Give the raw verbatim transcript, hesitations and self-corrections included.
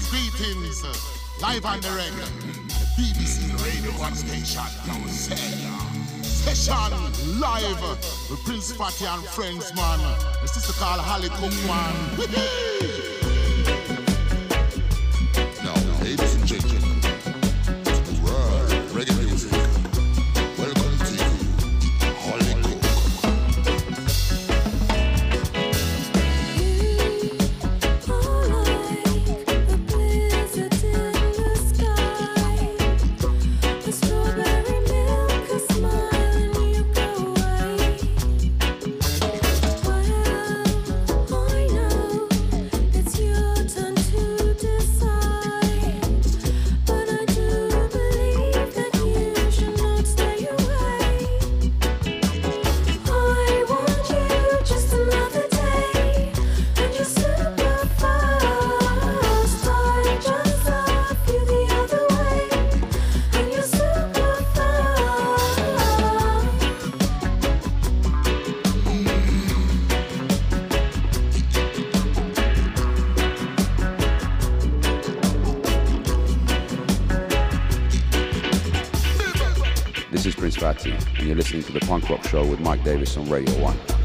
Greetings, live on the regular, B B C Radio One Station, now Session live with Prince Fatty and friends, man. This is the call Holly Cook, man. Now, ladies and gentlemen, to the world of reggae music, welcome to you, Holly Cook. This is Prince Fatty, and you're listening to the Punk Rock Show with Mike Davis on Radio one.